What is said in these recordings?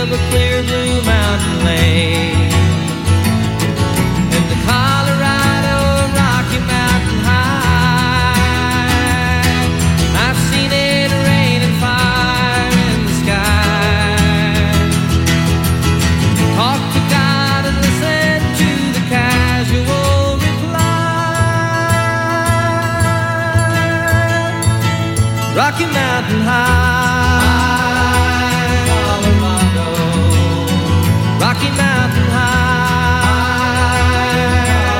of a clear blue mountain lake. And the Colorado Rocky Mountain High, I've seen it rain and fire in the sky. Talk to God and listen to the casual reply. Rocky Mountain High, Colorado, Rocky Mountain High,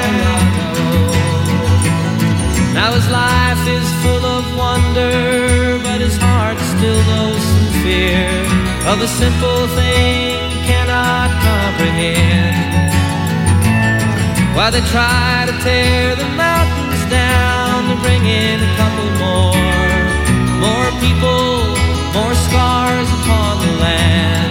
Colorado. Now his life is full of wonder, but his heart still knows some fear of a simple thing he cannot comprehend. While they try to tear the mountains down to bring in a couple more people, more scars upon the land.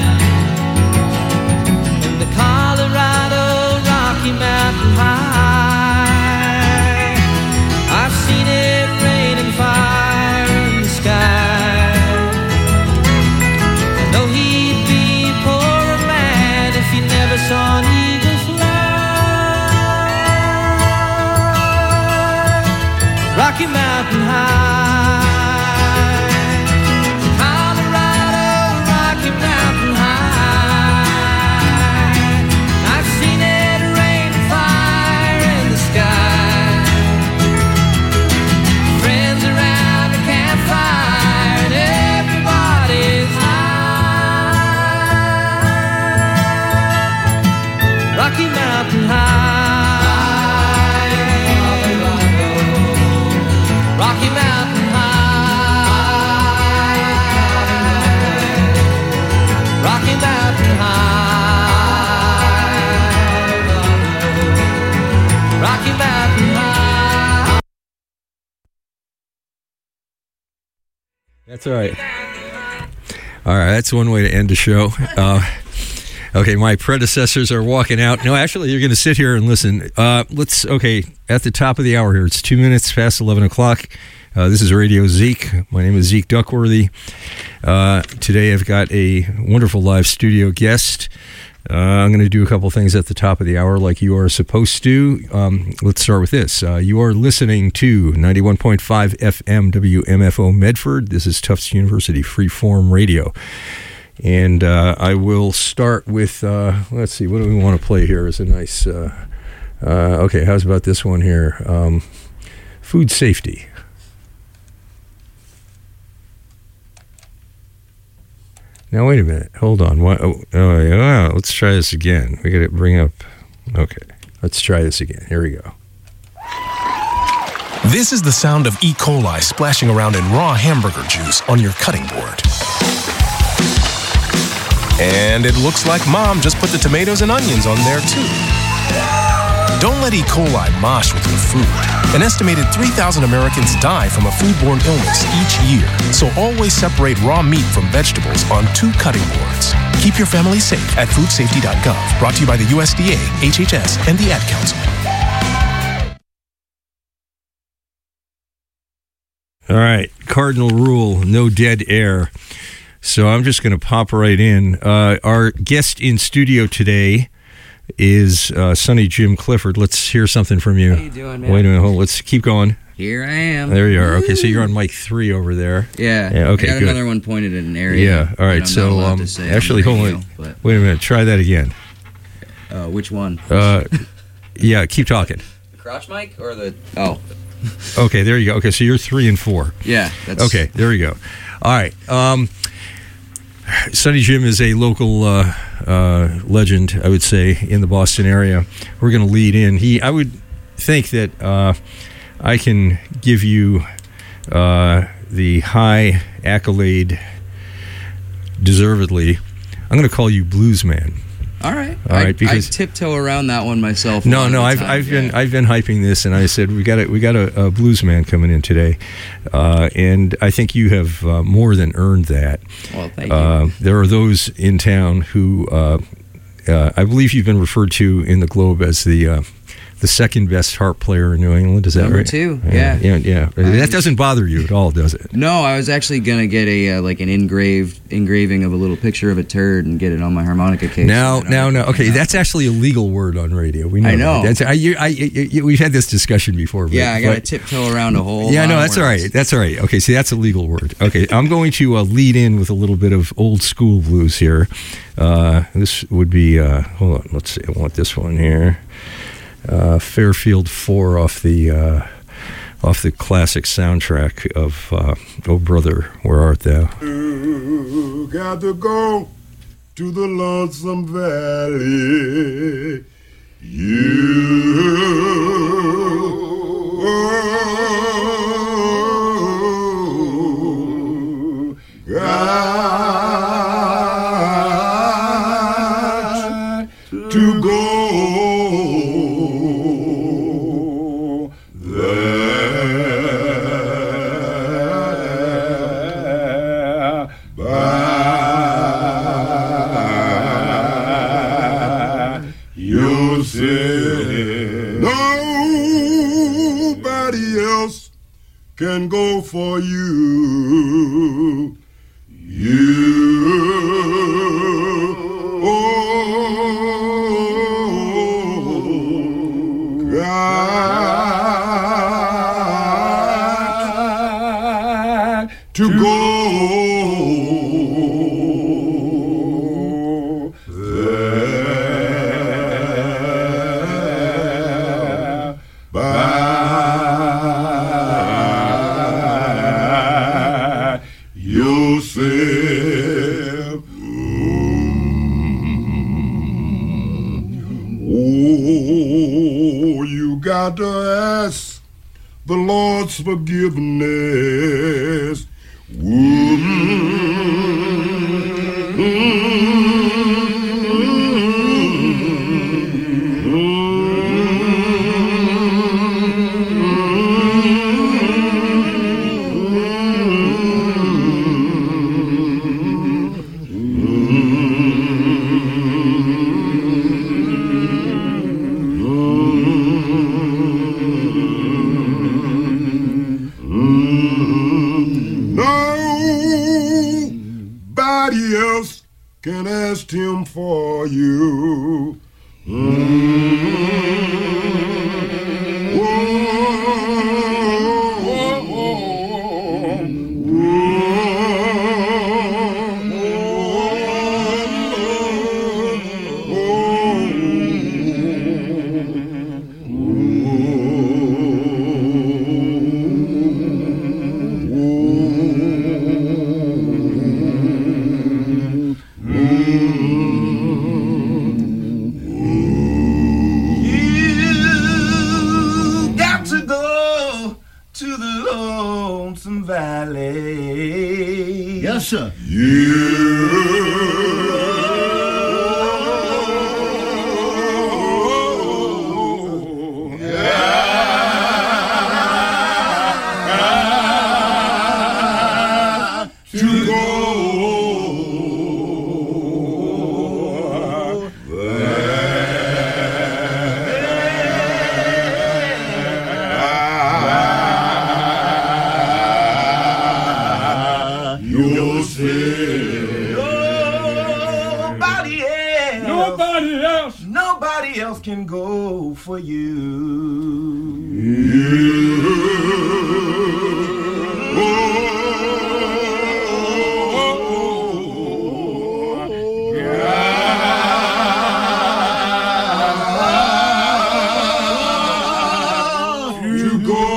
In the Colorado Rocky Mountain High, I've seen it rain and fire in the sky. I know he'd be a poorer man if he never saw an eagle fly. Rocky Mountain High, Rocky Mountain High, Colorado, Rocky Mountain High, Rocky Mountain High, Rocky Mountain High. That's all right. All right, that's one way to end the show. Okay, my predecessors are walking out. No, actually, you're going to sit here and listen. At the top of the hour here, it's 2 minutes past 11 o'clock. This is Radio Zeke. My name is Zeke Duckworthy. Today I've got a wonderful live studio guest. I'm going to do a couple things at the top of the hour like you are supposed to. Let's start with this. You are listening to 91.5 FM WMFO Medford. This is Tufts University Freeform Radio. And I will start with, let's see, what do we want to play here? Is a nice, okay, how's about this one here? Food safety. Now, wait a minute. Hold on. Yeah, let's try this again. We got to bring up, okay, let's try this again. Here we go. This is the sound of E. coli splashing around in raw hamburger juice on your cutting board. And it looks like Mom just put the tomatoes and onions on there, too. Don't let E. coli mosh with your food. An estimated 3,000 Americans die from a foodborne illness each year. So always separate raw meat from vegetables on 2 cutting boards. Keep your family safe at foodsafety.gov. Brought to you by the USDA, HHS, and the Ad Council. All right, cardinal rule, no dead air. So I'm just going to pop right in. Our guest in studio today is Sonny Jim Clifford. Let's hear something from you. How you doing, man? Wait a minute. Hold on. Let's keep going. Here I am. There you are. Okay, so you're on mic 3 over there. Yeah. Okay, I got good. another one pointed at an area. Yeah. All right. So actually, hold on. Wait a minute. Try that again. Which one? Yeah. Keep talking. The crotch mic or the? Oh. Okay. There you go. Okay. So you're 3 and 4. Yeah. That's... Okay. There you go. All right. Sonny Jim is a local legend, I would say, in the Boston area. We're going to lead in. I would think that I can give you the high accolade deservedly. I'm going to call you Blues Man. All right. Because I tiptoe around that one myself. No, I've been hyping this, and I said we got a blues man coming in today, and I think you have more than earned that. Well, thank you. There are those in town who I believe you've been referred to in the Globe as the the second best harp player in New England. Is that Number right? 2, yeah. Yeah. That doesn't bother you at all, does it? No, I was actually gonna get a like an engraving of a little picture of a turd and get it on my harmonica case. No. Okay, that's actually a legal word on radio. We know. I know. We've had this discussion before. Yeah, I gotta tiptoe around a whole. Yeah, lot no, of that's all words. right. That's all right. Okay, see, that's a legal word. Okay, I'm going to lead in with a little bit of old school blues here. This would be. Hold on. Let's see. I want this one here. Fairfield 4 off the classic soundtrack of Oh Brother, Where Art Thou? You got to go to the Lonesome Valley. You got to go there by yourself. Nobody else can go for you. Got to go there by yourself. Oh, you got to ask the Lord's forgiveness. Nobody else can ask him for you. You got to go to the Lonesome Valley. Yes, sir. To go Nobody else can go for you. To go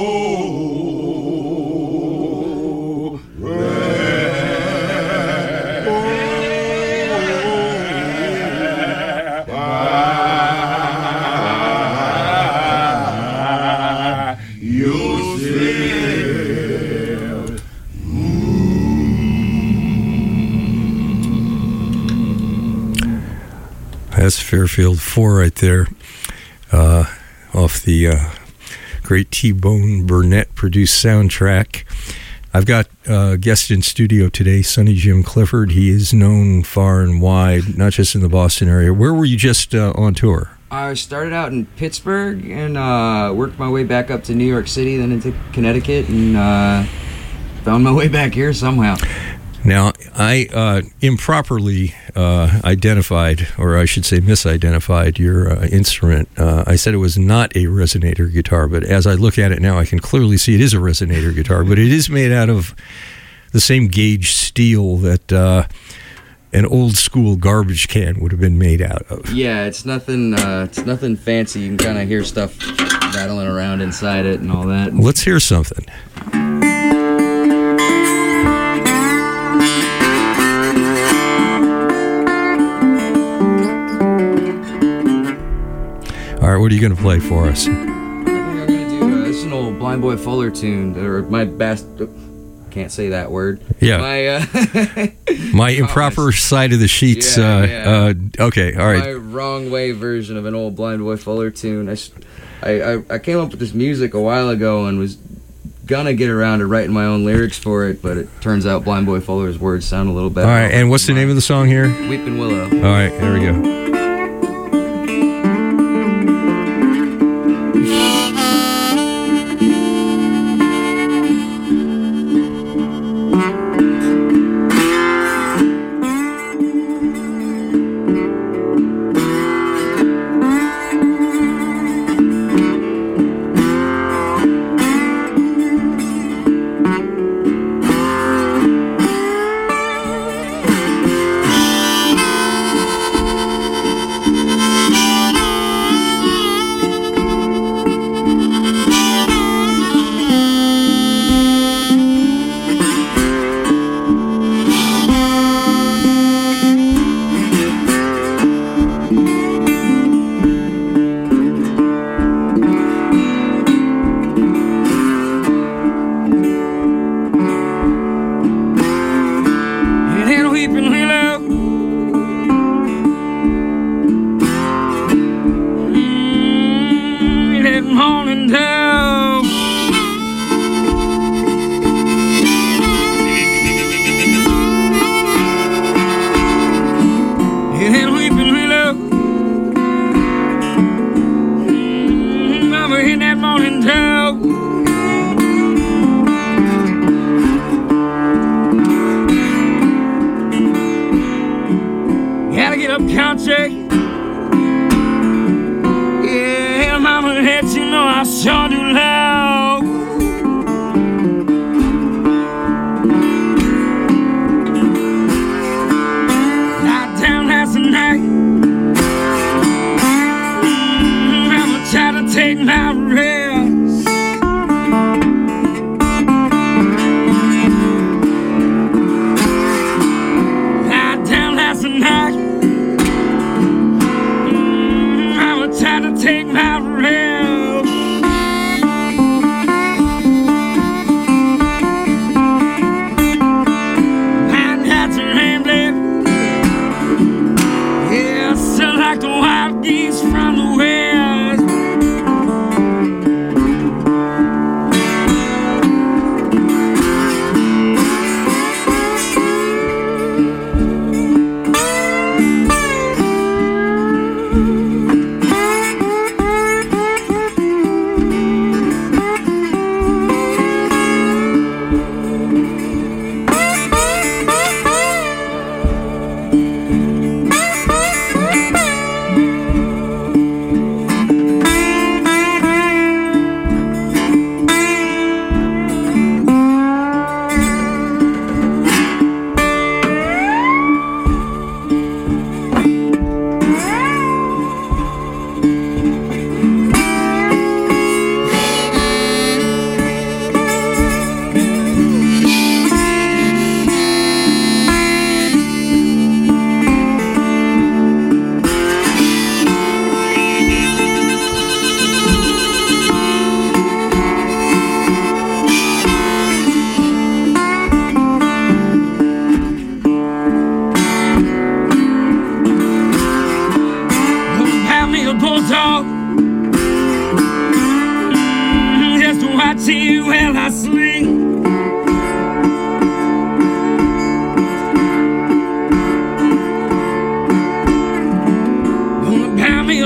That's Fairfield 4 right there, off the great T-Bone Burnett produced soundtrack. I've got a guest in studio today, Sonny Jim Clifford. He is known far and wide, not just in the Boston area. Where were you just on tour? I started out in Pittsburgh and worked my way back up to New York City, then into Connecticut, and found my way back here somehow. Now, I improperly identified, or I should say misidentified, your instrument. I said it was not a resonator guitar, but as I look at it now, I can clearly see it is a resonator guitar, but it is made out of the same gauge steel that an old school garbage can would have been made out of. Yeah, it's nothing fancy. You can kind of hear stuff rattling around inside it and all that. Let's hear something. All right, what are you going to play for us? I think I'm going to do this is an old Blind Boy Fuller tune, or my best. Can't say that word. Yeah. My improper side of the sheets. Yeah. Okay, all right. My wrong way version of an old Blind Boy Fuller tune. I came up with this music a while ago and was gonna get around to writing my own lyrics for it, but it turns out Blind Boy Fuller's words sound a little better. All right, and what's the name of the song here? Weeping Willow. All right, here we go.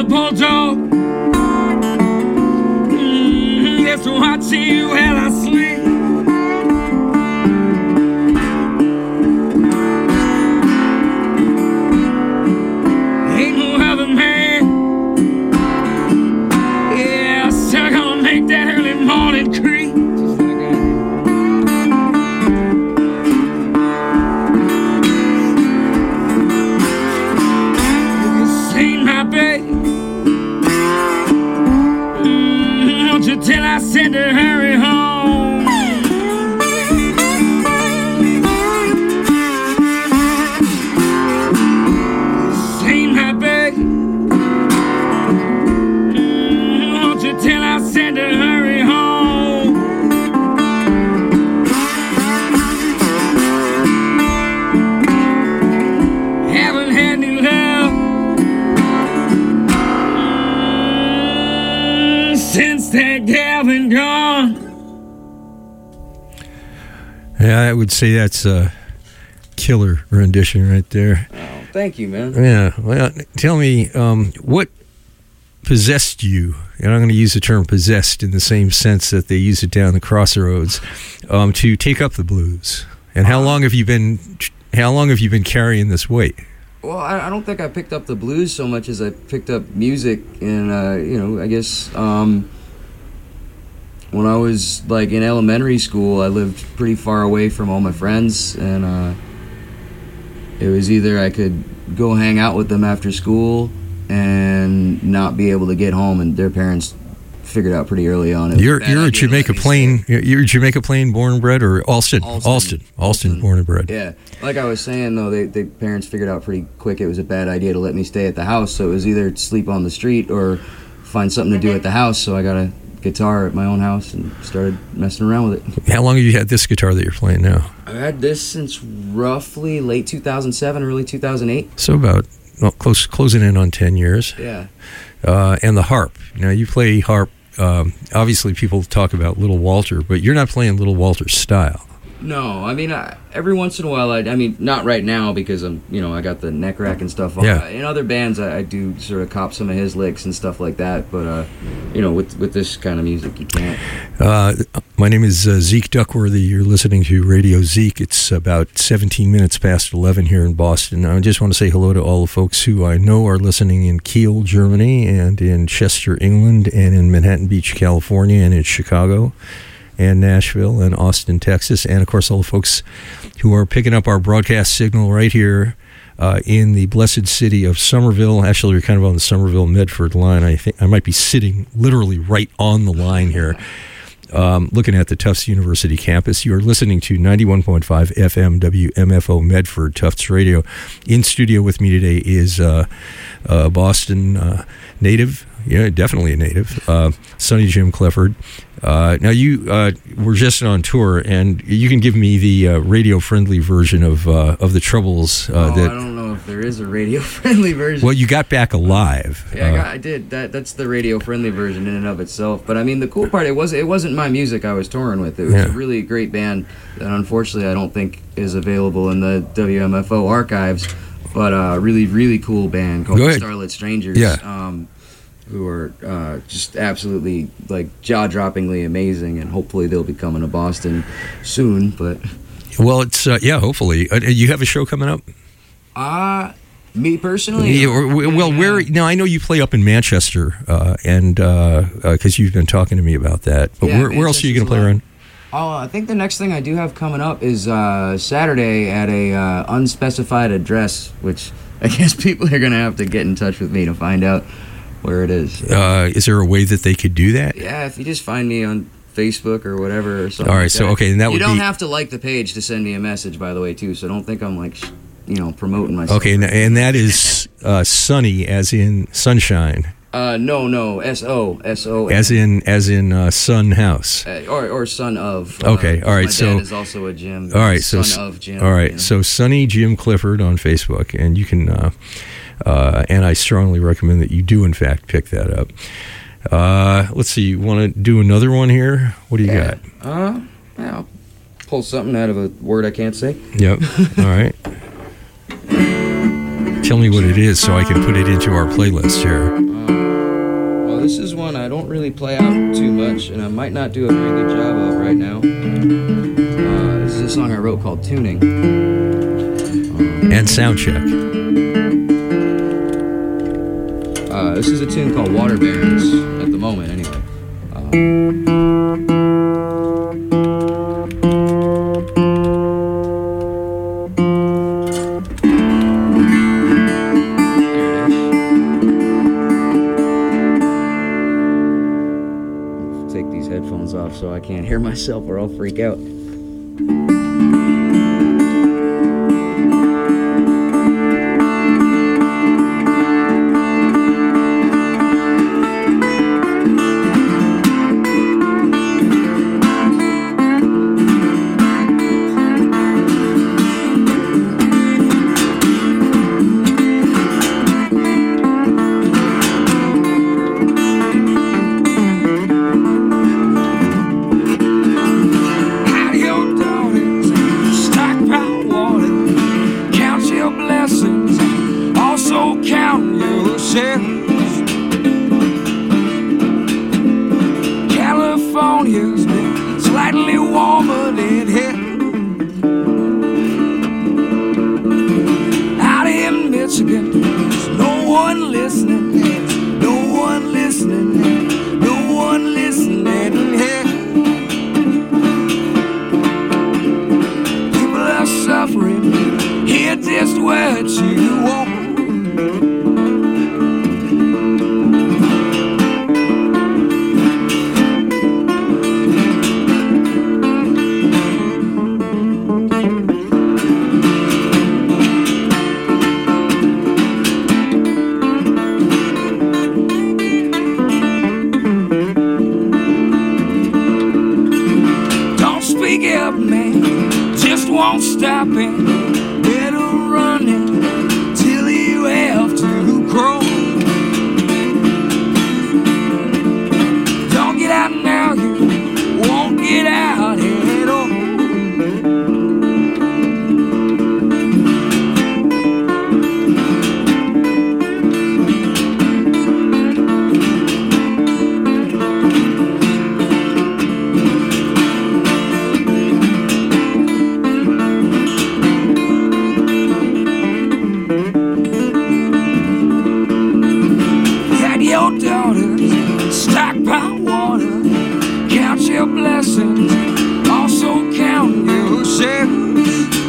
a bulldog. Just watching you while I sleep. Ain't no other man. Yeah, still gonna make that early morning creep. Just like I did. You can see my baby. Won't you till I said to hurry home? See my baby. Won't you till I said to hurry home? Haven't had any love since that gal been gone. Yeah, I would say that's a killer rendition right there. Oh, thank you, man. Yeah. Well, tell me, what possessed you? And I'm going to use the term "possessed" in the same sense that they use it down the crossroads, to take up the blues. And how long have you been carrying this weight? Well, I don't think I picked up the blues so much as I picked up music, and I guess when I was like in elementary school, I lived pretty far away from all my friends, and it was either I could go hang out with them after school and not be able to get home, and their parents figured out pretty early on. You're a Jamaica Plain. You're Jamaica Plain born and bred, or Alston, born and bred. Yeah, like I was saying though, they parents figured out pretty quick it was a bad idea to let me stay at the house. So it was either sleep on the street or find something to do at the house. So I got a guitar at my own house and started messing around with it. How long have you had this guitar that you're playing now? I've had this since roughly late 2007, early 2008. So about closing in on 10 years. Yeah. And the harp. Now you play harp. Obviously, people talk about Little Walter, but you're not playing Little Walter's style. No, I mean, every once in a while, I mean, not right now because I got the neck rack and stuff on. Yeah. In other bands, I do sort of cop some of his licks and stuff like that, but, with this kind of music, you can't. My name is Zeke Duckworthy. You're listening to Radio Zeke. It's about 17 minutes past 11 here in Boston. I just want to say hello to all the folks who I know are listening in Kiel, Germany, and in Chester, England, and in Manhattan Beach, California, and in Chicago, and Nashville, and Austin, Texas, and of course all the folks who are picking up our broadcast signal right here in the blessed city of Somerville. Actually, we're kind of on the Somerville-Medford line. I think I might be sitting literally right on the line here, looking at the Tufts University campus. You are listening to 91.5 FM WMFO Medford, Tufts Radio. In studio with me today is Boston native, yeah, definitely a native, Sonny Jim Clifford. Now you were just on tour, and you can give me the radio-friendly version of the Troubles. I don't know if there is a radio-friendly version. Well, you got back alive. Yeah, I did. That's the radio-friendly version in and of itself. But I mean, the cool part, it wasn't my music I was touring with. It was a really great band that unfortunately I don't think is available in the WMFO archives. But a really, really cool band called the Starlit Strangers. Yeah. Who are just absolutely like jaw-droppingly amazing, and hopefully they'll be coming to Boston soon. But it's hopefully. You have a show coming up? Me personally? Yeah, where? Now I know you play up in Manchester, and because you've been talking to me about that. But where else are you going to play around? Oh, I think the next thing I do have coming up is Saturday at a unspecified address, which I guess people are going to have to get in touch with me to find out where it is. Is there a way that they could do that? Yeah, if you just find me on Facebook or whatever or something. All right, so okay, and that would be... You don't have to like the page to send me a message, by the way, too, so don't think I'm like, promoting myself. Okay, and that is Sunny, as in sunshine. No, S-O. As in Sun House. Or son of. Okay, all right, my dad is also a Jim. All right, son of Jim. All right, so Sonny Jim Clifford on Facebook, and you can, and I strongly recommend that you do, in fact, pick that up. Let's see, you want to do another one here? What do you got? I'll pull something out of a word I can't say. Yep, all right. Tell me what it is so I can put it into our playlist here. really play out too much, and I might not do a very good job of right now. This is a song I wrote called Tuning. And sound check. This is a tune called Water Barons, at the moment anyway. Take these headphones off so I can't hear myself or I'll freak out. California's been slightly warmer than here. Out in Michigan, there's no one listening. There's no one listening. No one listening here. People are suffering. Hear just what you want. Won't stop it, better run it till you have to crawl. Don't get out now, you won't get out at all. Stockpile water, count your blessings, also count your sins.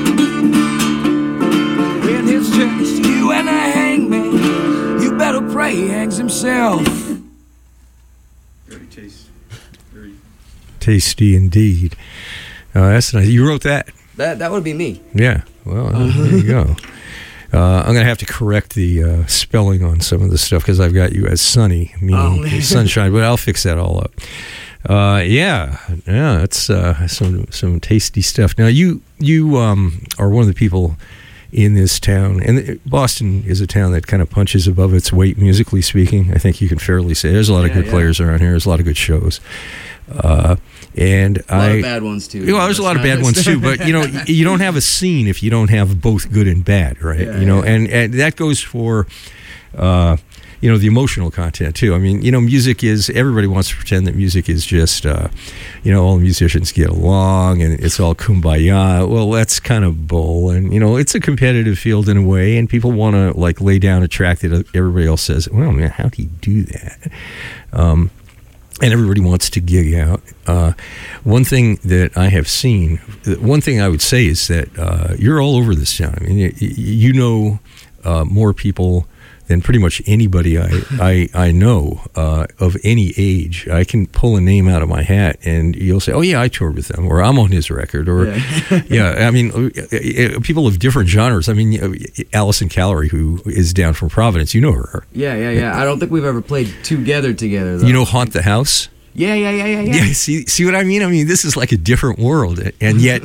When it's just you and the hangman, you better pray he hangs himself. Very tasty. Very tasty indeed. That's nice. You wrote that? That would be me. Yeah. Well, there you go. I'm going to have to correct the spelling on some of the stuff because I've got you as Sunny, meaning sunshine, but I'll fix that all up. Yeah, it's some tasty stuff. Now, you are one of the people in this town, and Boston is a town that kind of punches above its weight, musically speaking. I think you can fairly say there's a lot of good players around here. There's a lot of good shows. And a lot of bad ones too. Well, there's a lot of bad ones too, but you don't have a scene if you don't have both good and bad, right? Yeah, and that goes for the emotional content too. I mean, music is, everybody wants to pretend that music is just all the musicians get along and it's all kumbaya. Well, that's kind of bull, and it's a competitive field in a way, and people want to like lay down a track that everybody else says, well, man, how do you do that? And everybody wants to gig out. One thing that I have seen, one thing I would say is that you're all over this town. I mean, you know more people than pretty much anybody I know of any age. I can pull a name out of my hat, and you'll say, "Oh yeah, I toured with them," or "I'm on his record," or I mean, people of different genres. I mean, Allison Callery, who is down from Providence, you know her. Yeah. I don't think we've ever played together though. You know Haunt the House? Yeah. Yeah, see what I mean? I mean, this is like a different world, and yet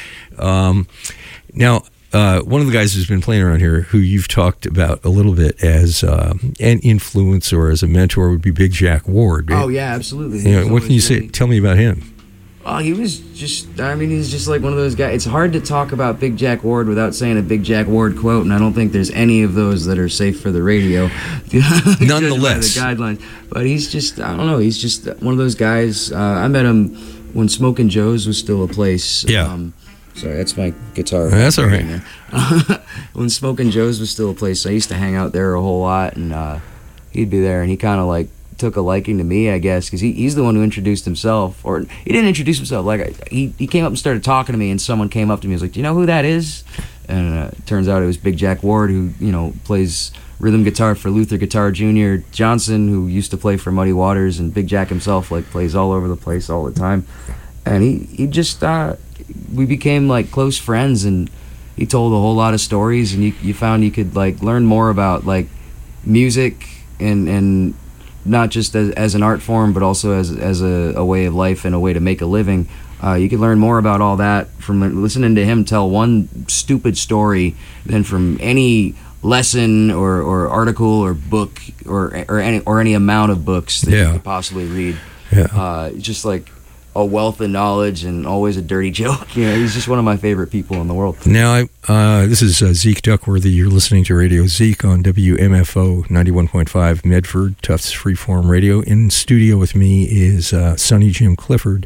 now. One of the guys who's been playing around here, who you've talked about a little bit as an influence or as a mentor, would be Big Jack Ward. Oh yeah, absolutely. What can you say? Tell me about him. Oh, he was just, I mean, he's just like one of those guys. It's hard to talk about Big Jack Ward without saying a Big Jack Ward quote, and I don't think there's any of those that are safe for the radio. Nonetheless. The guidelines. But he's just, I don't know, he's just one of those guys. I met him when Smokin' Joe's was still a place. Yeah. Sorry, that's my guitar. That's all right. When Smokin' Joe's was still a place, I used to hang out there a whole lot, and he'd be there, and he kind of like took a liking to me, I guess, because he's the one who introduced himself, or he didn't introduce himself. Like he came up and started talking to me, and someone came up to me and was like, "Do you know who that is?" And it turns out it was Big Jack Ward, who plays rhythm guitar for Luther Guitar Jr. Johnson, who used to play for Muddy Waters, and Big Jack himself like plays all over the place all the time. And he just we became like close friends, and he told a whole lot of stories, and you found you could like learn more about like music and not just as an art form, but also as a way of life and a way to make a living. You could learn more about all that from listening to him tell one stupid story than from any lesson or article or book or any amount of books that you could possibly read. Yeah. Just like a wealth of knowledge and always a dirty joke. He's just one of my favorite people in the world. Now, this is Zeke Duckworthy. You're listening to Radio Zeke on WMFO 91.5 Medford, Tufts Freeform Radio. In studio with me is Sonny Jim Clifford,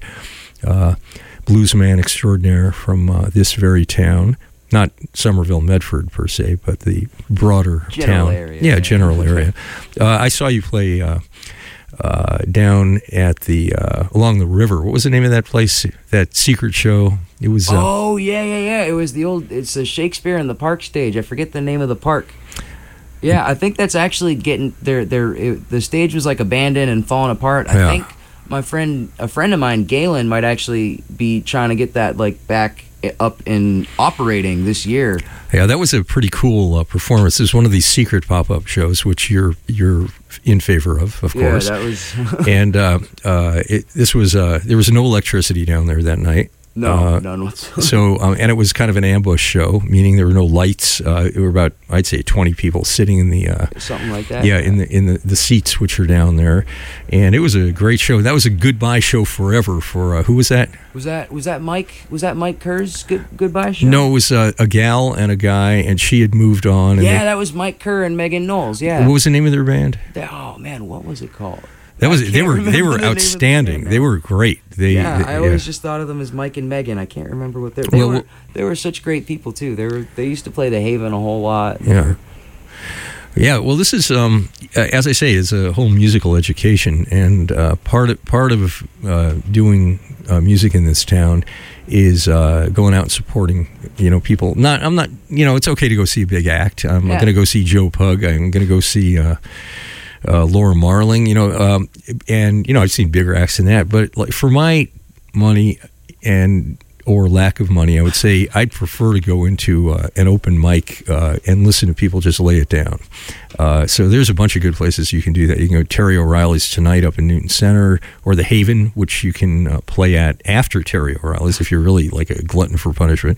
bluesman extraordinaire from this very town. Not Somerville, Medford, per se, but the broader general town. Area. Yeah, general area. I saw you play down at the along the river. What was the name of that place? That secret show? It was. Oh yeah. It was it's a Shakespeare in the Park stage. I forget the name of the park. Yeah, I think that's actually getting the stage was like abandoned and falling apart. I think a friend of mine, Galen, might actually be trying to get that like back up and operating this year. Yeah, that was a pretty cool performance. It was one of these secret pop-up shows, which you're in favor of course. Yeah, that was. And this was there was no electricity down there that night. No, none whatsoever. So, and it was kind of an ambush show, meaning there were no lights. There were about, I'd say, 20 people sitting in the something like that. Yeah, in the seats which are down there, and it was a great show. That was a goodbye show forever for who was that? Was that Mike? Was that Mike Kerr's goodbye show? No, it was a gal and a guy, and she had moved on. And that was Mike Kerr and Megan Knowles. Yeah. What was the name of their band? Oh man, what was it called? They were outstanding. They were great. I always just thought of them as Mike and Megan. I can't remember what they were such great people too. They used to play the Haven a whole lot. Yeah. Yeah, well, this is, as I say, is a whole musical education, and part of doing music in this town is going out and supporting, people. It's okay to go see a big act. I'm going to go see Joe Pug. I'm going to go see Laura Marling. And I've seen bigger acts than that, but like for my money or lack of money, I would say I'd prefer to go into an open mic and listen to people just lay it down. So there's a bunch of good places you can do that. You can go to Terry O'Reilly's tonight up in Newton Center, or the Haven, which you can play at after Terry O'Reilly's if you're really like a glutton for punishment.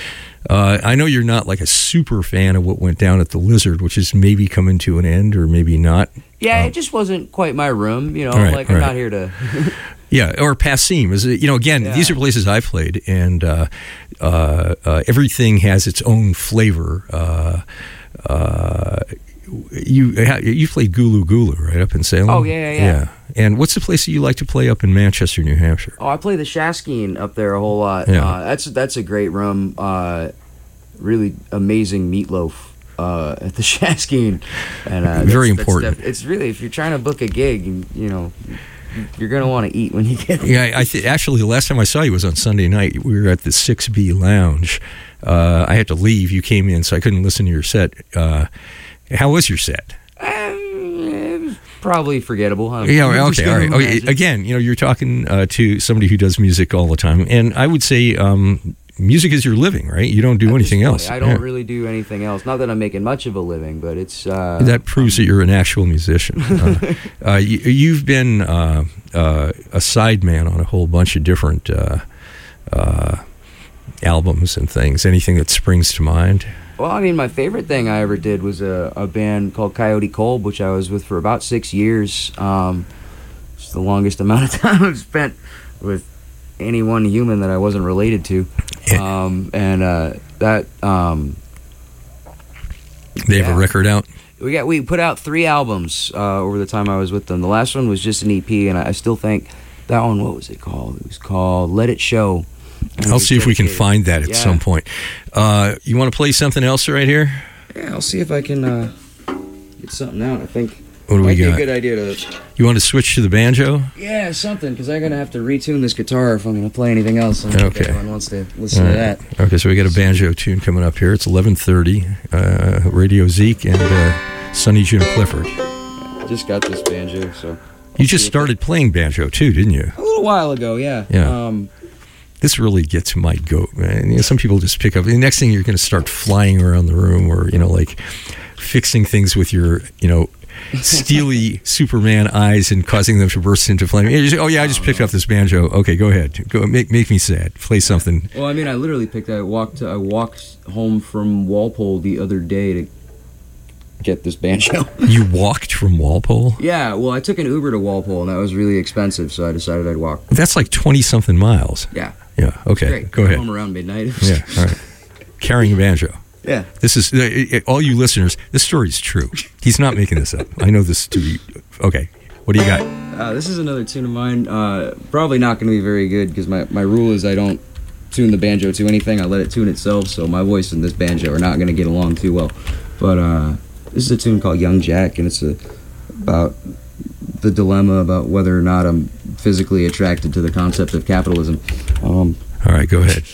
I know you're not like a super fan of what went down at the Lizard, which is maybe coming to an end or maybe not. Yeah, it just wasn't quite my room, I'm not here to... Yeah, or Passim. These are places I've played, and everything has its own flavor. You played Gulu Gulu, right, up in Salem? Oh, yeah. And what's the place that you like to play up in Manchester, New Hampshire? Oh, I play the Shaskeen up there a whole lot. Yeah. That's a great room. Really amazing meatloaf at the Shaskeen. And very important. It's really, if you're trying to book a gig, you're going to want to eat when you get there. Yeah, actually, the last time I saw you was on Sunday night. We were at the 6B Lounge. I had to leave. You came in, so I couldn't listen to your set. How was your set? It was probably forgettable. Huh? Yeah, okay, all right. Okay, again, you're talking to somebody who does music all the time, and I would say music is your living, right? You don't do anything else. I don't really do anything else. Not that I'm making much of a living, but it's... that proves that you're an actual musician. You've been a sideman on a whole bunch of different albums and things. Anything that springs to mind? Well, I mean, my favorite thing I ever did was a band called Coyote Kolb, which I was with for about 6 years. It's the longest amount of time I've spent with any one human that I wasn't related to. They have a record out? We put out 3 albums over the time I was with them. The last one was just an EP, and I still think that one, what was it called? It was called Let It Show. I'll see if we can find that at some point. You want to play something else right here? Yeah, I'll see if I can get something out. I think what do we got? Might be a good idea to... You want to switch to the banjo? Yeah, something, because I'm going to have to retune this guitar if I'm going to play anything else. Okay. Everyone wants to listen to that. Okay, so we got a banjo tune coming up here. It's 11:30. Radio Zeke and Sonny Jim Clifford. I just got this banjo, so... You just started playing banjo, too, didn't you? A little while ago, yeah. Yeah. This really gets my goat, man. You know, some people just pick up. The next thing you're going to start flying around the room, or like fixing things with your, steely Superman eyes and causing them to burst into flame. I just picked up this banjo. Okay, go ahead. Go make me sad. Play something. Well, I mean, I literally I walked home from Walpole the other day to get this banjo. You walked from Walpole? Yeah, well, I took an Uber to Walpole, and that was really expensive, so I decided I'd walk. That's like 20-something miles. Yeah. Yeah, okay, great. Go ahead. Home around midnight. Yeah, all right. Carrying a banjo. Yeah. This is, all you listeners, this story is true. He's not making this up. I know this to be, okay. What do you got? This is another tune of mine. Probably not going to be very good, because my rule is I don't tune the banjo to anything. I let it tune itself, so my voice and this banjo are not going to get along too well. But this is a tune called Young Jack, and it's about the dilemma about whether or not I'm physically attracted to the concept of capitalism. All right, go ahead.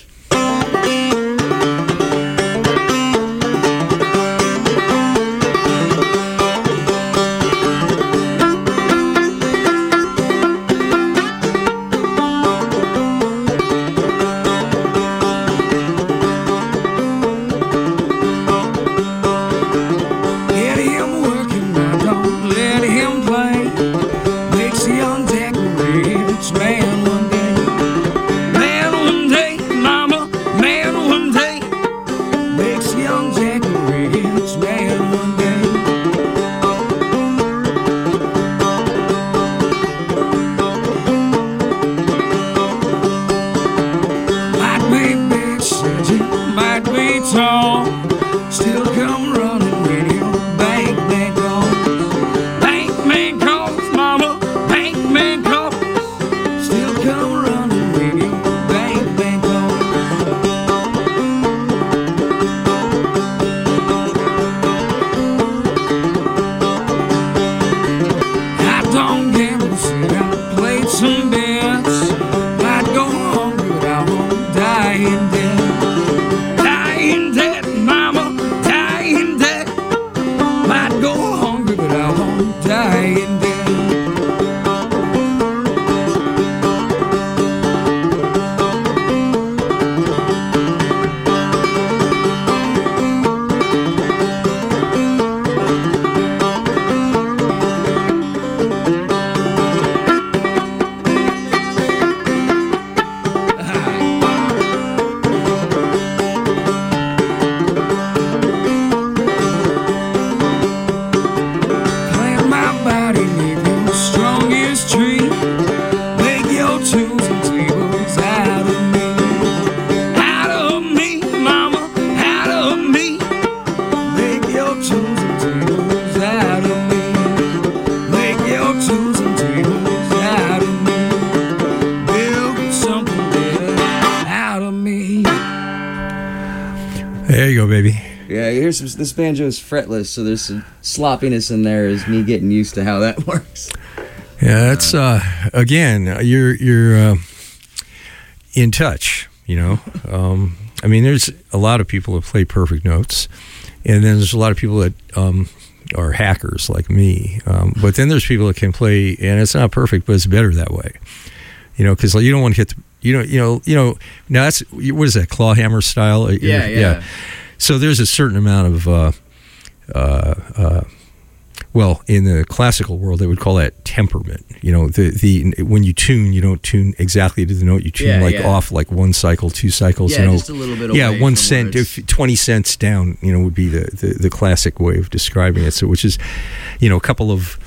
This banjo is fretless, so there's some sloppiness in there as me getting used to how that works. Yeah, that's again, you're in touch, I mean, there's a lot of people that play perfect notes, and then there's a lot of people that are hackers like me. But then there's people that can play, and it's not perfect, but it's better that way. Because you don't want to hit the, now that's, what is that, clawhammer style? Yeah. So there's a certain amount of, well, in the classical world, they would call that temperament. When you tune, you don't tune exactly to the note. You tune off like 1 cycle, 2 cycles. Yeah, just a little bit away. Yeah, 1 cent, 20 cents down. Would be the classic way of describing it. So, which is, a couple of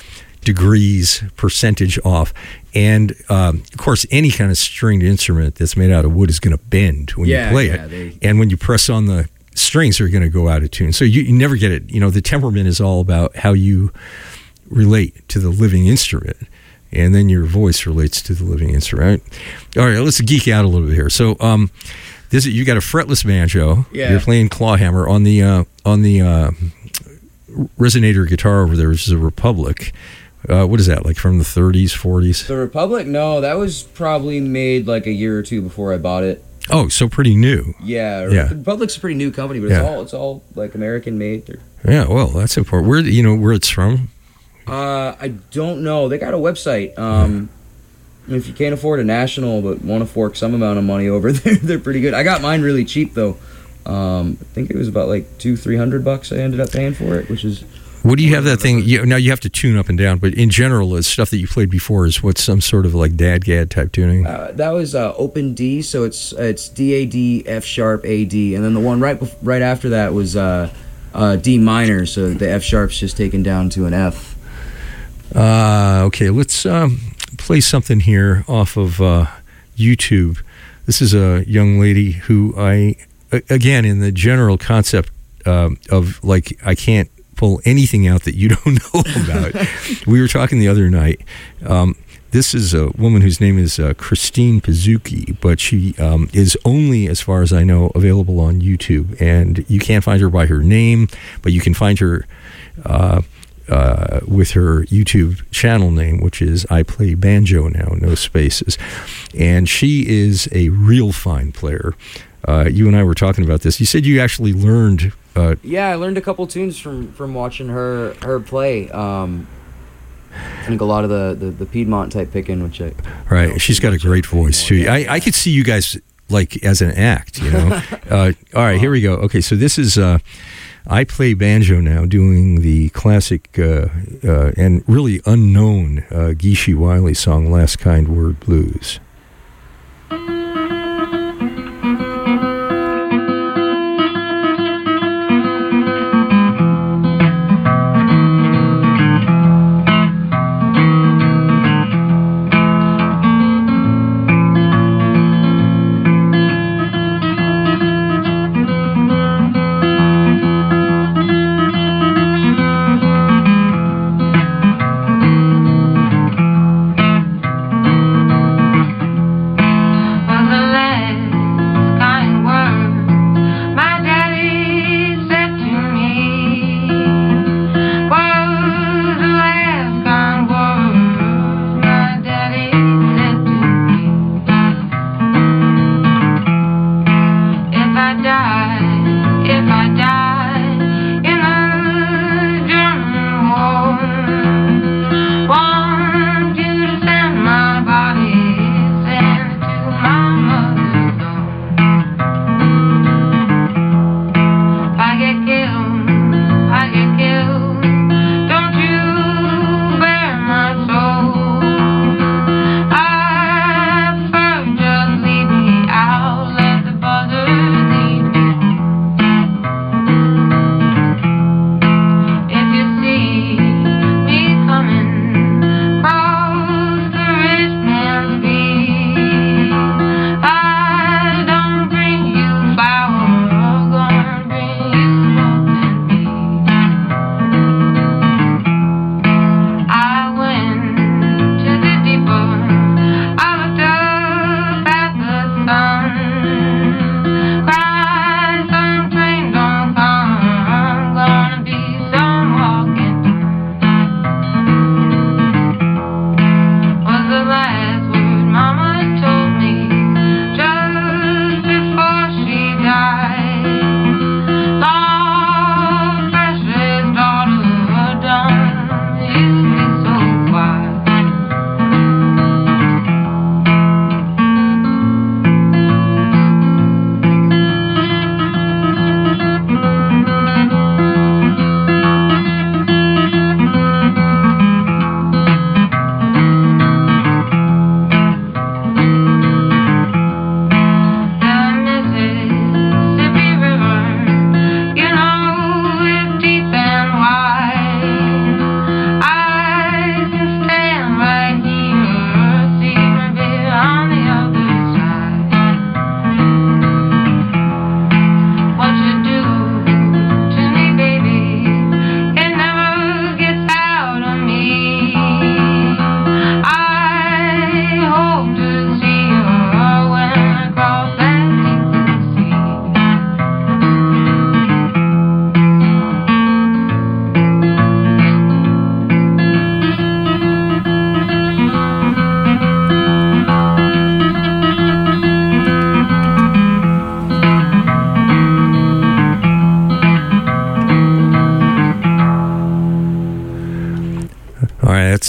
degrees percentage off. And of course, any kind of stringed instrument that's made out of wood is going to bend when you play it. And when you press on the strings, are going to go out of tune. So you never get it. You know, the temperament is all about how you relate to the living instrument. And then your voice relates to the living instrument. All right, let's geek out a little bit here. So you got a fretless banjo. Yeah. You're playing clawhammer on the resonator guitar over there, which is a Republic. What is that, like from the 30s, 40s? The Republic? No, that was probably made like a year or two before I bought it. Oh, so pretty new. Yeah. Yeah. The Republic's a pretty new company, but it's all like American made. Yeah, well, that's important. Where it's from? I don't know. They got a website. If you can't afford a national but want to fork some amount of money over there, they're pretty good. I got mine really cheap though. I think it was about like $200-300 I ended up paying for it, which is. What do you have that thing? Now you have to tune up and down, but in general, is stuff that you played before is what, some sort of like DAD-GAD type tuning? That was open D, so it's DAD, F sharp, AD, and then the one right after that was D minor, so the F sharp's just taken down to an F. Okay, let's play something here off of YouTube. This is a young lady who again, in the general concept of like, I can't pull anything out that you don't know about. We were talking the other night. This is a woman whose name is Christine Pazuki, but she is only, as far as I know, available on YouTube. And you can't find her by her name, but you can find her with her YouTube channel name, which is I Play Banjo Now, no spaces. And she is a real fine player. You and I were talking about this. You said you actually learned... yeah, I learned a couple tunes from watching her play. I think a lot of the Piedmont type picking, which I... Right, she's got a great voice, too. I could see you guys, like, as an act, you know? All right, here we go. Okay, so this is... I Play Banjo Now, doing the classic and really unknown Geeshie Wiley song, Last Kind Word Blues.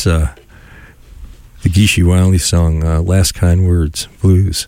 the Geeshie Wiley song, Last Kind Words Blues,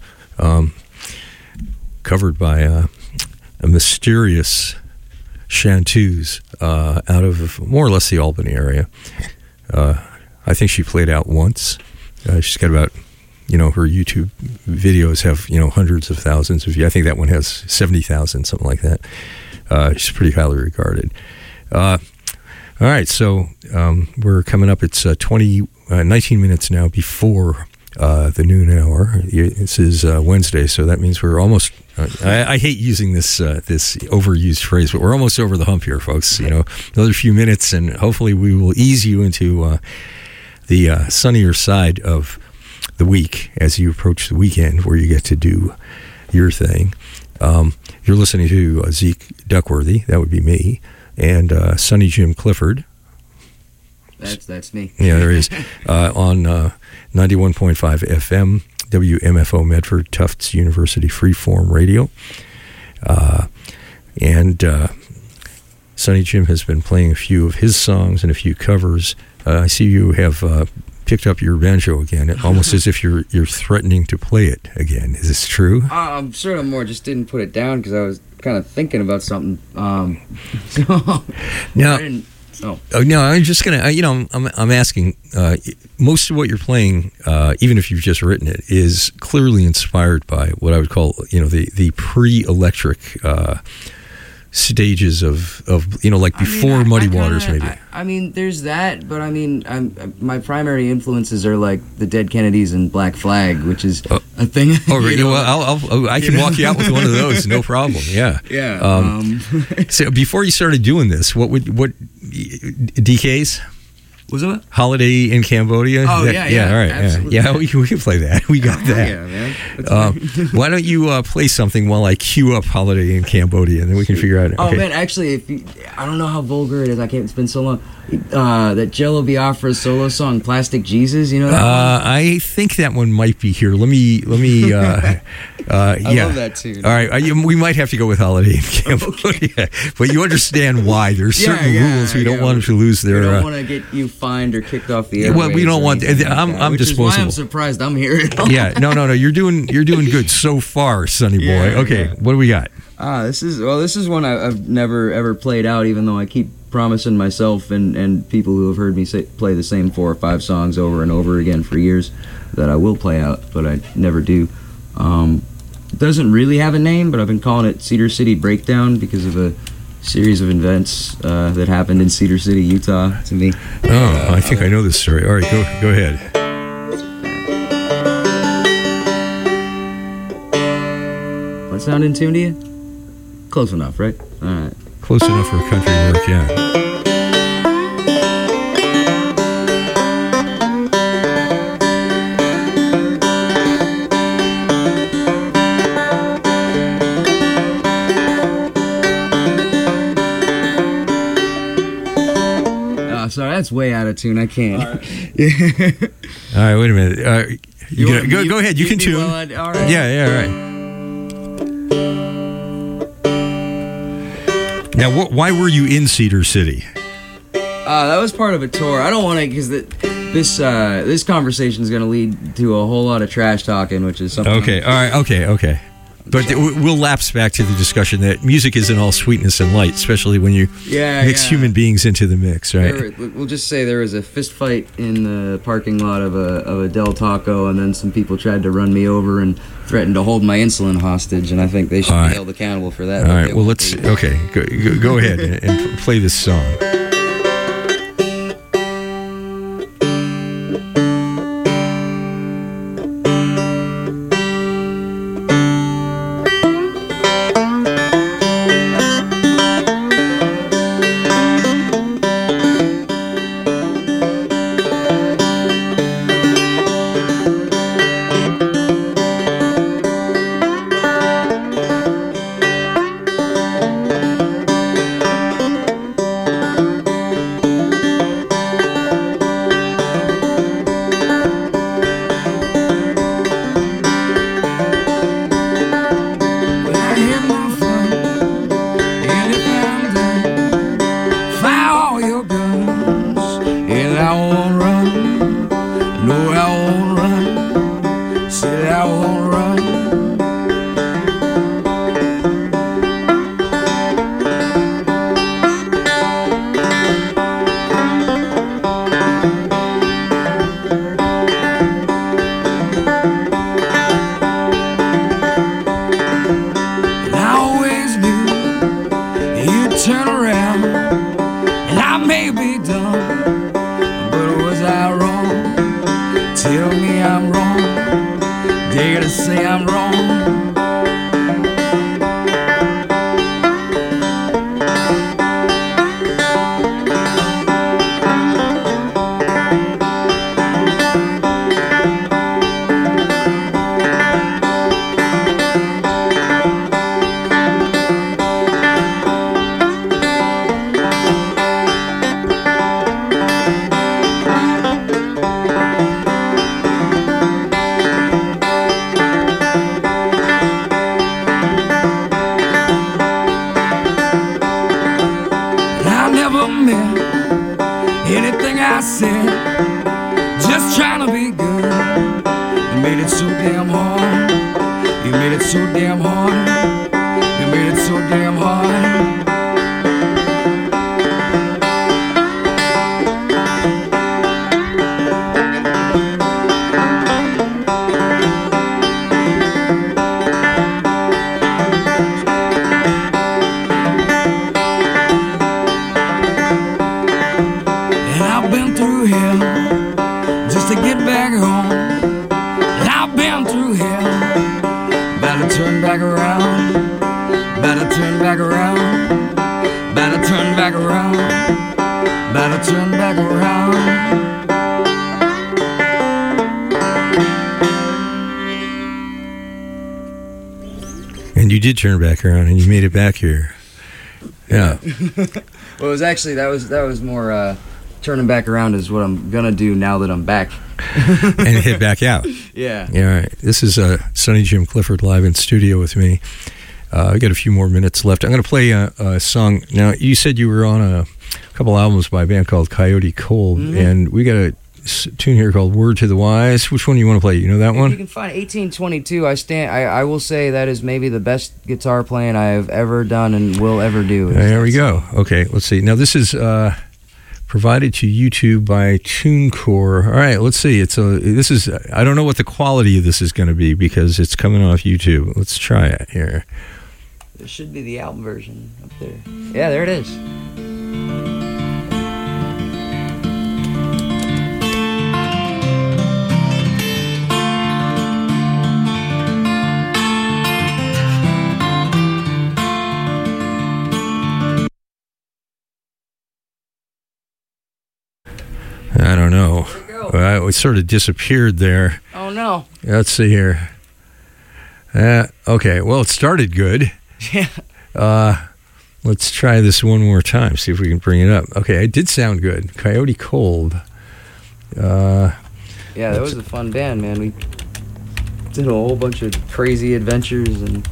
covered by a mysterious chanteuse out of more or less the Albany area. I think she played out once. She's got about, her YouTube videos have, hundreds of thousands of views. I think that one has 70,000, something like that. She's pretty highly regarded. All right, so we're coming up. It's 19 minutes now before the noon hour. This is Wednesday, so that means we're almost. I hate using this overused phrase, but we're almost over the hump here, folks. Another few minutes, and hopefully we will ease you into the sunnier side of the week as you approach the weekend, where you get to do your thing. You're listening to Zeke Duckworthy. That would be me, and Sonny Jim Clifford. That's me. Yeah, there is. On 91.5 FM, WMFO Medford, Tufts University Freeform Radio. And Sonny Jim has been playing a few of his songs and a few covers. I see you have picked up your banjo again, almost as if you're threatening to play it again. Is this true? I'm sort of more just didn't put it down because I was kind of thinking about something. Now, no, I'm just gonna. I'm asking. Most of what you're playing, even if you've just written it, is clearly inspired by what I would call, the pre-electric stages of like before Muddy Waters, maybe. I mean, there's that, but I mean, my primary influences are like the Dead Kennedys and Black Flag, which is a thing. Oh, right. Well, I can walk you out with one of those, no problem. Yeah. Yeah. So before you started doing this, what DKs? Was it? Holiday in Cambodia? Oh, yeah. All right. Absolutely. Yeah, we can play that. We got that. Yeah, man. Why don't you play something while I queue up Holiday in Cambodia, and then we can figure out. Oh, man, actually, I don't know how vulgar it is. It's been so long. That Jello Biafra's solo song, Plastic Jesus, you know that one? I think that one might be here. Let me. I love that tune. All right, we might have to go with Holiday in Cambodia, okay. But you understand why. There's certain rules. We don't want them to lose their. We don't want to get you fined or kicked off the airwaves. Well, we don't want. I'm disposable. Is why I'm surprised I'm here. Yeah, no. You're doing good so far, Sonny boy. Yeah, okay, what do we got? This is one I've never ever played out, even though I keep promising myself and people who have heard me play the same 4 or 5 songs over and over again for years that I will play out, but I never do. It doesn't really have a name, but I've been calling it Cedar City Breakdown because of a series of events that happened in Cedar City, Utah, to me. Oh, I think I know this story. All right, go ahead. That sound in tune to you? Close enough, right? All right. Close enough for country work, yeah. Sorry, that's way out of tune. I can't. All right, wait a minute. Go ahead. You can tune. All right. Yeah, all right. Now, why were you in Cedar City? That was part of a tour. I don't want to, because this conversation is going to lead to a whole lot of trash talking, which is something. Okay, all right, okay. But we'll lapse back to the discussion that music isn't all sweetness and light, especially when you mix human beings into the mix, right? We'll just say there was a fist fight in the parking lot of a Del Taco, and then some people tried to run me over and threatened to hold my insulin hostage, and I think they should be held accountable for that. All right, well, go ahead and play this song. here to say I'm wrong. I never meant anything I said, just trying to be good. You made it so damn hard. You made it so damn hard. You made it so damn hard. And I've been through hell just to get back home. And I've been through hell. Better turn back around. Better turn back around. Better turn back around. Better turn back around. And you did turn back around, and you made it back here. Yeah. Well, it was actually that was more turning back around is what I'm gonna do now that I'm back. And head back out. Yeah. Yeah, all right. This is Sonny Jim Clifford live in studio with me. I got a few more minutes left. I'm going to play a song. Now, you said you were on a couple albums by a band called Coyote Cold, and we got a tune here called Word to the Wise. Which one do you want to play? You know that You one? can find 1822. I will say that is maybe the best guitar playing I have ever done and will ever do. There we go. Okay, let's see. Now, this is provided to YouTube by TuneCore. All right, let's see. This is. I don't know what the quality of this is going to be because it's coming off YouTube. Let's try it here. There should be the album version up there. Yeah, there it is. I don't know. It sort of disappeared there. Oh no. Let's see here. Okay, well, it started good. Yeah. Let's try this one more time, see if we can bring it up. Okay, it did sound good. Coyote Cold. Yeah, that was a fun band, man. We did a whole bunch of crazy adventures and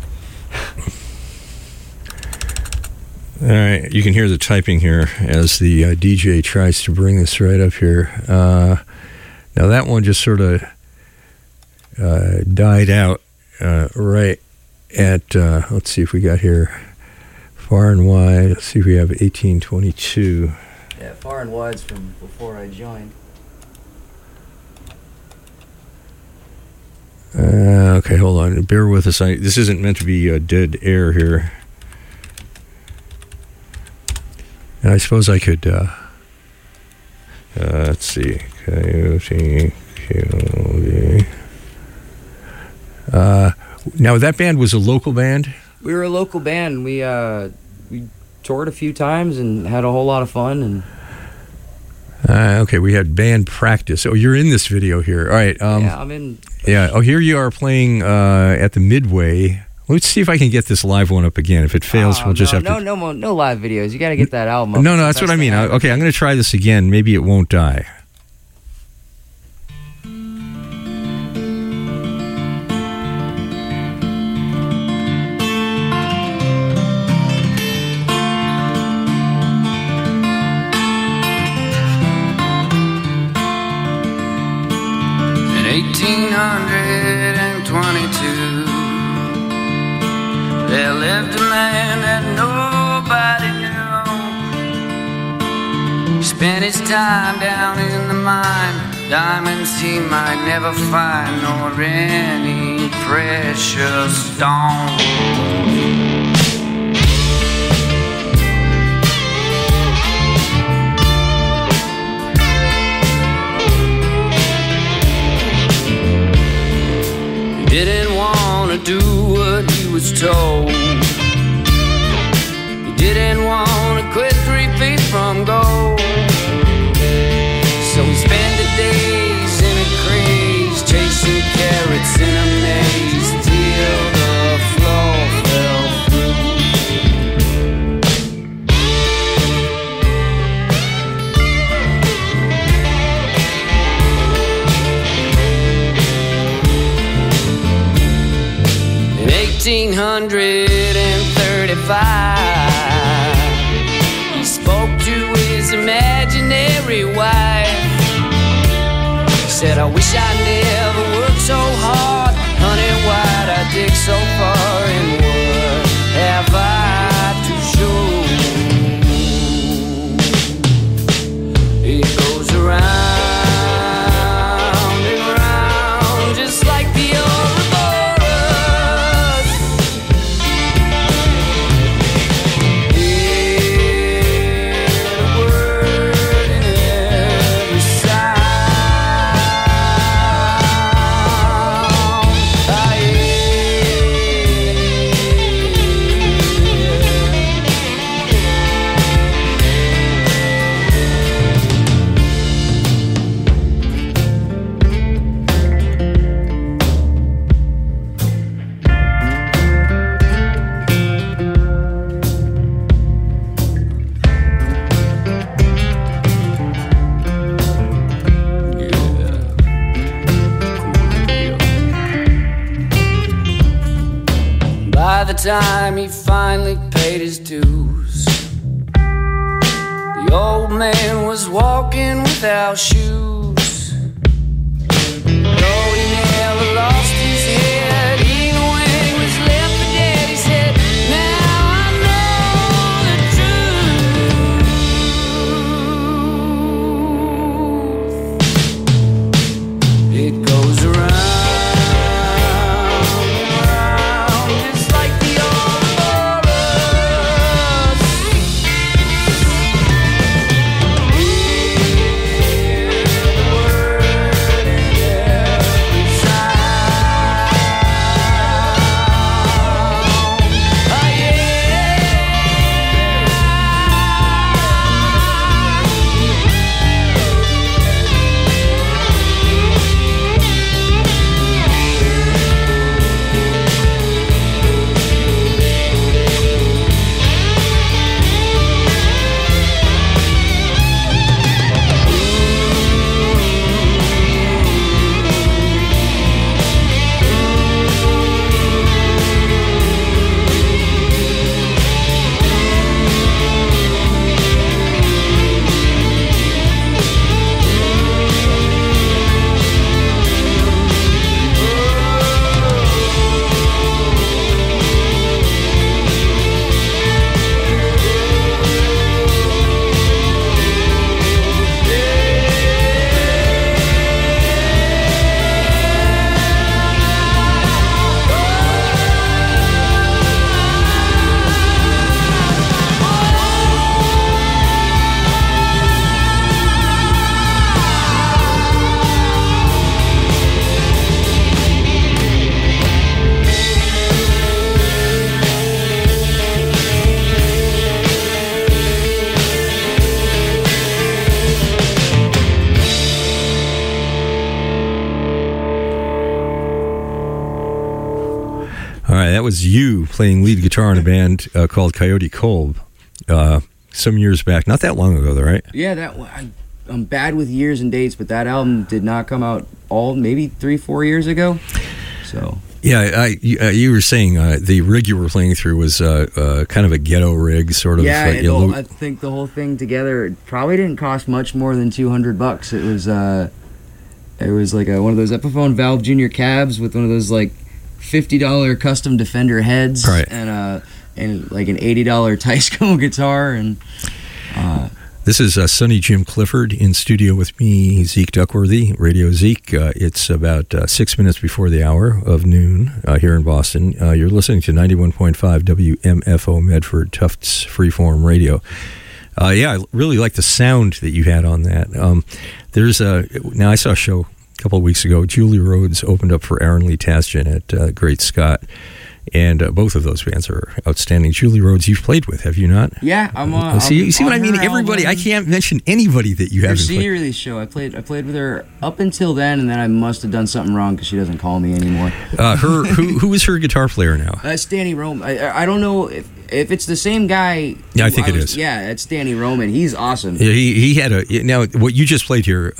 All right, you can hear the typing here as the DJ tries to bring this right up here. Now that one just sort of died out right at, let's see if we got here, Far and Wide. Let's see if we have 1822. yeah, Far and Wide's from before I joined. Okay, hold on. Bear with us. This isn't meant to be dead air here. And I suppose I could, let's see. Coyote. Now, that band was a local band? We were a local band. We toured a few times and had a whole lot of fun. And Okay, we had band practice. Oh, you're in this video here. All right. yeah, I'm in. Yeah. Oh, here you are playing at the Midway. Let's see if I can get this live one up again. If it fails, we'll just have to... No live videos. You got to get that album up. No, It's the that's what best I mean. thing ever. Okay, I'm going to try this again. Maybe it won't die. In 1822, there lived a man that nobody knew. He spent his time down in the mine, diamonds he might never find, nor any precious stone. Did it told. He didn't want to quit 3 feet from goal. So we spent the days in a craze, chasing carrots in a maze till the floor fell through. In 1835, he spoke to his imaginary wife. He said, I wish I never worked so hard, honey, why'd I dig so far, and what have I to show? It goes around and round, just like the Ouroboros. Hear a word in every sound. I By the time he finally paid his dues, the old man was walking without shoes. Though he never lost his head, even when he was left for dead, he said, now I know the truth. It goes around. All right, that was you playing lead guitar in a band called Coyote Kolb some years back. Not that long ago, though, right? Yeah, I'm bad with years and dates, but that album did not come out maybe 3-4 years ago. So yeah, you were saying the rig you were playing through was kind of a ghetto rig, sort of. Yeah, I think the whole thing together probably didn't cost much more than $200. It was like one of those Epiphone Valve Junior cabs with one of those like $50 custom Defender heads, right, and like an $80 Teisco guitar. And this is Sonny Jim Clifford in studio with me, Zeke Duckworthy, Radio Zeke. It's about 6 minutes before the hour of noon here in Boston. You're listening to 91.5 WMFO Medford, Tufts Freeform Radio. Yeah, I really like the sound that you had on that. Now I saw a show a couple of weeks ago. Julie Rhodes opened up for Aaron Lee Tasjan at Great Scott, And both of those bands are outstanding. Julie Rhodes, you've played with, have you not? Yeah, I'm. You see what I mean? her Everybody, album. I can't mention anybody that you Her haven't CD played. release show. I played with her up until then, and then I must have done something wrong because she doesn't call me anymore. Who is her guitar player now? That's Danny Roman. I don't know if it's the same guy. Yeah, I think it is. Yeah, it's Danny Roman. He's awesome. Yeah, he had a now what you just played here.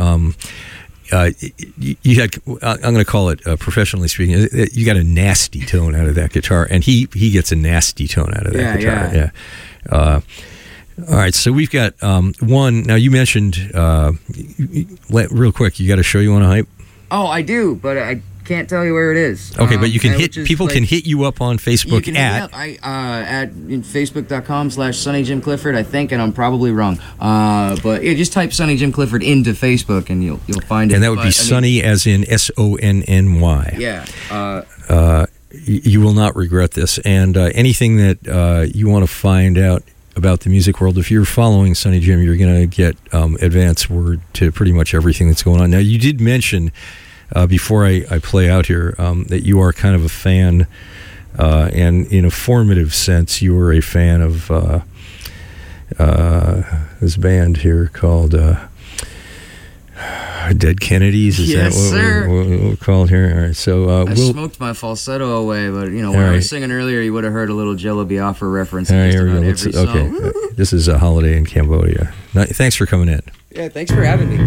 You had, I'm going to call it, professionally speaking, you got a nasty tone out of that guitar, and he gets a nasty tone out of that guitar. Yeah. All right, so we've got one. Now you mentioned real quick. You got a show you want to hype? Oh, I do, but I can't tell you where it is. Okay, but you can hit. which is People like- can hit you up on You Facebook can at. at facebook.com/Sonny Jim Clifford, I think, and I'm probably wrong. But yeah, just type Sonny Jim Clifford into Facebook and you'll find it. And that would be Sonny, as in SONNY. Yeah. You will not regret this. And anything that you want to find out about the music world, if you're following Sonny Jim, you're going to get advance word to pretty much everything that's going on. Now, you did mention before I play out here that you are kind of a fan, and in a formative sense, you were a fan of this band here called Dead Kennedys. Is Yes, that what sir. we're called here? All right, so I we'll. smoked my falsetto away, but when All I right. was singing earlier, you would have heard a little Jello Biafra reference All in right, just here we go. about Let's, every song. okay, this is a holiday in Cambodia. Thanks for coming in. Yeah, thanks for having me.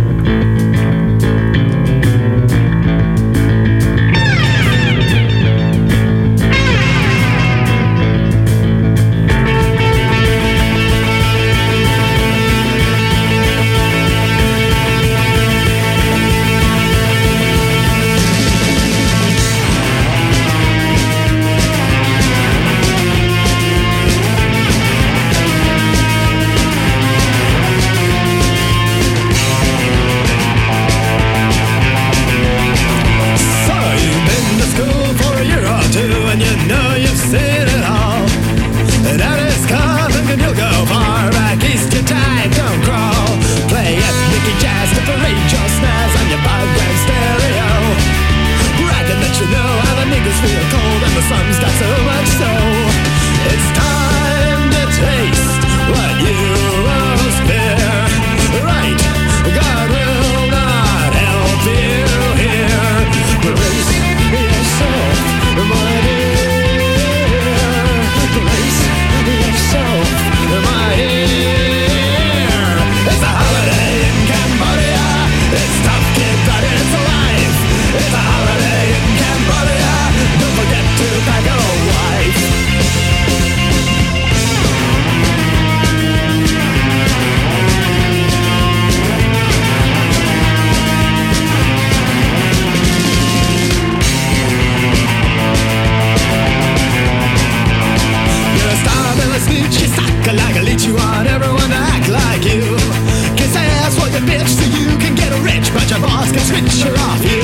So you've been to school for a year or two, and you know you've seen it all. And out is coming, and you'll go far back east. Your time don't crawl. Play ethnic jazz to parade your snares on your bug-grand stereo. Bragging that you know how the niggas feel cold, and the sun's got so much soul. It's time to taste what you most fear. Right, God will not help you here. Brace yourself, my dear. Brace yourself, my dear. It's a holiday in Cambodia. It's tough, kid, but it's life. It's a holiday in Cambodia. Don't forget to pack a wife. You're a star, Billy Snooch, you suck like a leech. You want everyone to act like you. Kiss ass while you bitch so you can get rich, but your boss can switch her off you.